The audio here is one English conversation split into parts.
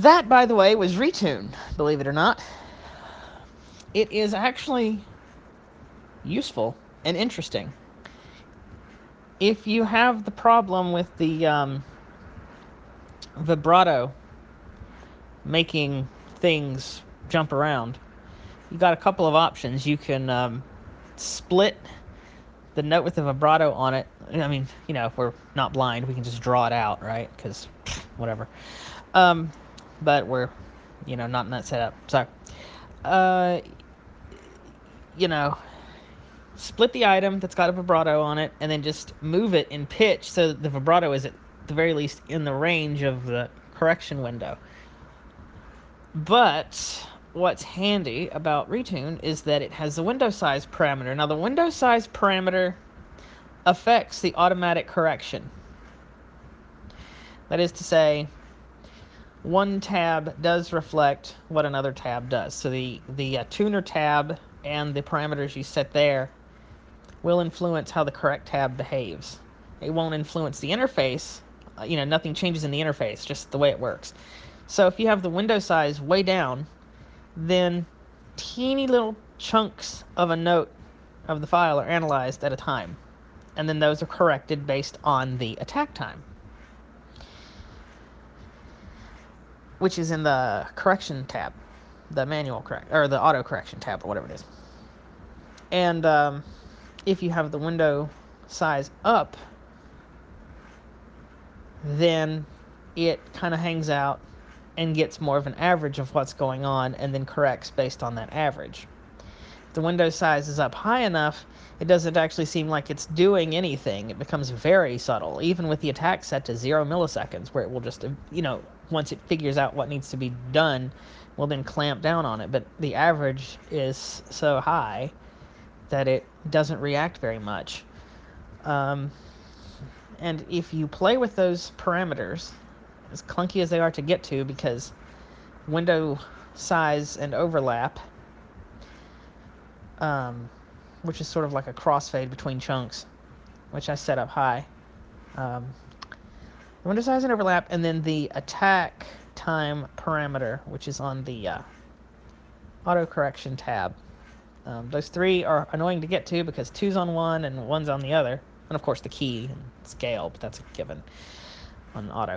That, by the way, was Retune, believe it or not. It is actually useful and interesting. If you have the problem with the vibrato making things jump around, you got a couple of options. You can split the note with the vibrato on it. I mean, if we're not blind, we can just draw it out, right? Because whatever. But we're, not in that setup. So, uh, you know, split the item that's got a vibrato on it, and then just move it in pitch so that the vibrato is at the very least in the range of the correction window. But what's handy about Retune is that it has the window size parameter. Now, the window size parameter affects the automatic correction. That is to say, one tab does reflect what another tab does. So the tuner tab and the parameters you set there will influence how the correct tab behaves. It won't influence the interface. Nothing changes in the interface, just the way it works. So if you have the window size way down, then teeny little chunks of a note of the file are analyzed at a time. And then those are corrected based on the attack time, which is in the correction tab, the manual correct, or the auto correction tab, or whatever it is. And if you have the window size up, then it kind of hangs out and gets more of an average of what's going on, and then corrects based on that average. If the window size is up high enough, it doesn't actually seem like it's doing anything. It becomes very subtle, even with the attack set to 0 milliseconds, where it will just, once it figures out what needs to be done, will then clamp down on it. But the average is so high that it doesn't react very much. And if you play with those parameters, as clunky as they are to get to, because window size and overlap, which is sort of like a crossfade between chunks, which I set up high. Window size and overlap, and then the attack time parameter, which is on the auto correction tab. Those three are annoying to get to because 2's on one and 1's on the other. And of course the key and scale, but that's a given on auto.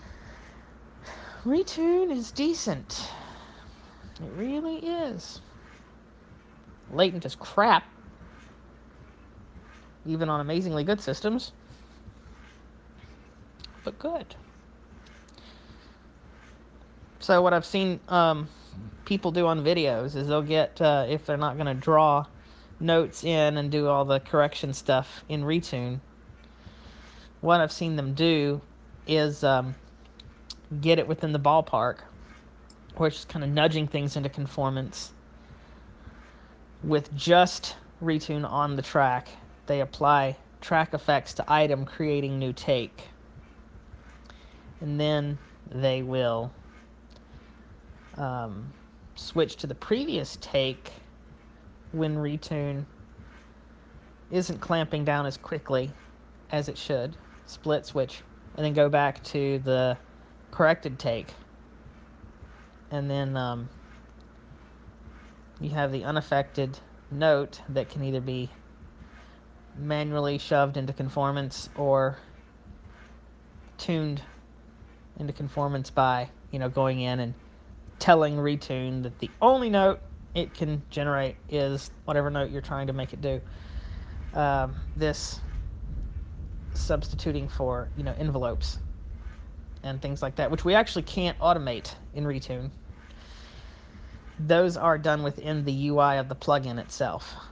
Retune is decent. It really is. Latent as crap, even on amazingly good systems, but good. So what I've seen people do on videos is they'll get, if they're not going to draw notes in and do all the correction stuff in Retune, what I've seen them do is get it within the ballpark, where it's just kind of nudging things into conformance. With just Retune on the track, they apply track effects to item, creating new take. And then they will switch to the previous take when Retune isn't clamping down as quickly as it should. Split switch, and then go back to the corrected take. And then you have the unaffected note that can either be manually shoved into conformance or tuned into conformance by, going in and telling Retune that the only note it can generate is whatever note you're trying to make it do. This substituting for, envelopes and things like that, which we actually can't automate in Retune. Those are done within the UI of the plugin itself.